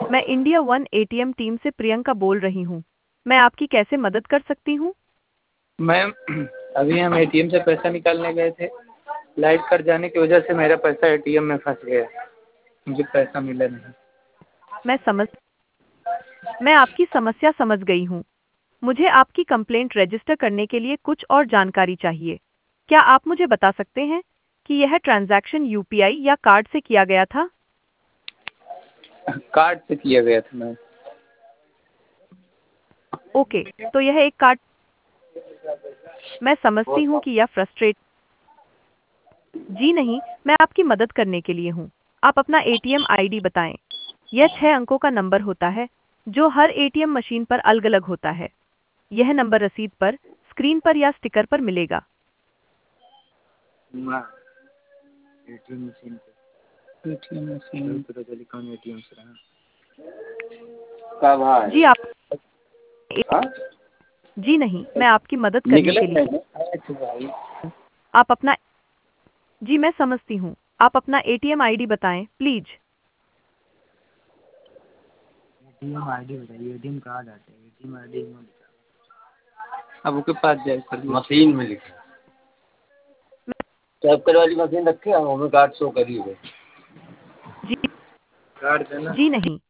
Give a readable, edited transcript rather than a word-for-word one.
मैं India one ATM team से प्रियंका बोल रही हूँ। मैं आपकी कैसे मदद कर सकती हूँ? मैम, अभी हम एटीएम से पैसा निकालने गए थे। लाइट कट जाने की वजह से मेरा पैसा एटीएम में फंस गया। मुझे पैसा मिला नहीं। मैं समझ मैं आपकी समस्या समझ गई हूँ। मुझे आपकी कंप्लेंट रजिस्टर करने के लिए कुछ और जानकारी चाहिए। क्या आप मुझे बता सकते हैं कि यह ट्रांजैक्शन यूपीआई या कार्ड से किया गया था? कार्ड से किया गया था मैम। ओके, तो यह एक कार्ड। मैं समझती हूँ कि यह फ्रस्ट्रेट। जी नहीं, मैं आपकी मदद करने के लिए हूँ। आप अपना एटीएम आईडी बताएं। यह 6 अंकों का नंबर होता है, जो हर एटीएम मशीन पर अलग-अलग होता है। यह नंबर रसीद पर, स्क्रीन पर या स्टिकर पर मिलेगा। एटीएम मशीन पे एटीएम मशीन पता चली कौन एटीएम से रहा। कब जी आए? आप हाँ? जी नहीं, मैं आपकी मदद करने निकले के लिए नहीं। अच्छा भाई। आप अपना जी मैं समझती हूँ। आप अपना एटीएम आईडी बताएं, प्लीज। एटीएम आईडी बताइए। एटीएम कार्ड आते हैं। एटीएम आईडी में लिखा। अब उसके पास जाए मशीन में लिखा। टैप करे वाली मशीन रखे हम, हमें कार्ड शो करी हुए। जी कार्ड देना। जी नहीं।